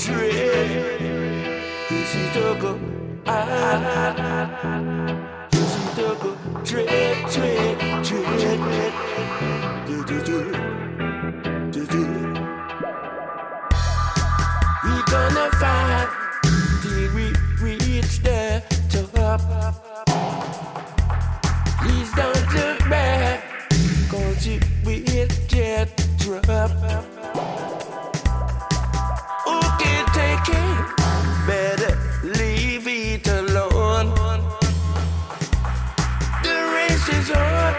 dread. Yes, he took a yes, he took a dread. We gonna fight till we reach the top. Please don't look back, 'cause you will get dropped. Okay, take it, better leave it alone. The race is on.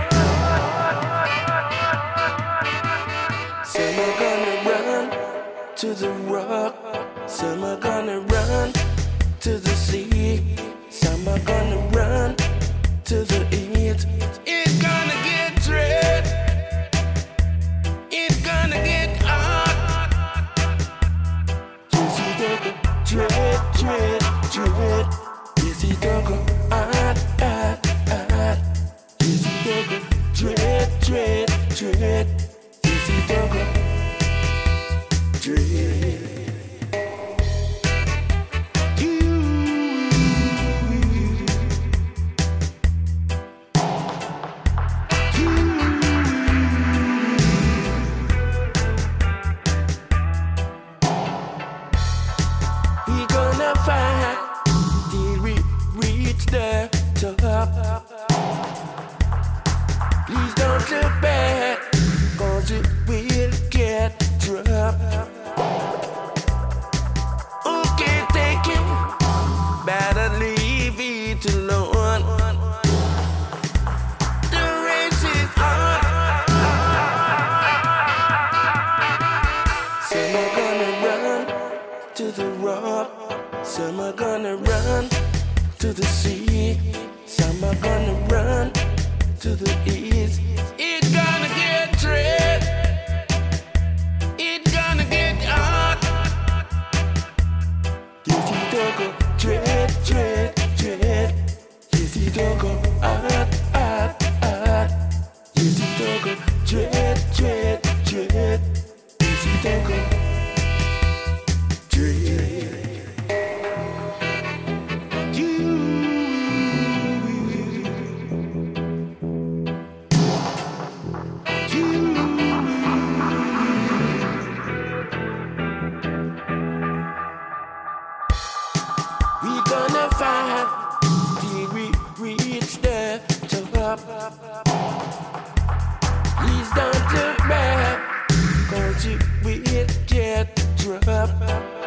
Some are gonna run to the rock, some are gonna run to the sea, some are gonna run to the east. It's gonna get dread, it's gonna get hot. Yes, he took a dread. Yes, he took a hot. Yes, he took a dread. Yes, he took a dread. Fight till we reach the top. Please don't look back, 'cause it will get dropped. Okay, take it, better leave it alone. The race is on. Some are gonna run to the rock, some are gonna run to the sea, some are gonna run to the east. It's gonna get dread, it's gonna get hot. Yes, he took a dread. Yes, he took a hot. Yes, he took a dread. Yes, he took a dread. We gonna fight till we reach the top. Please don't look back, 'cause you will get dropped.